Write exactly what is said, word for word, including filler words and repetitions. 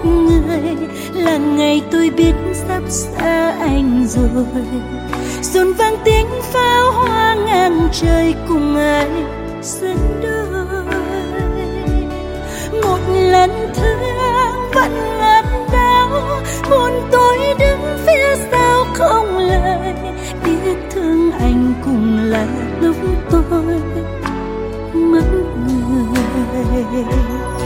một người là ngày tôi biết sắp xa anh rồi. Rộn vang tiếng pháo hoa ngang trời cùng ai dẫn đôi. Một lần thứ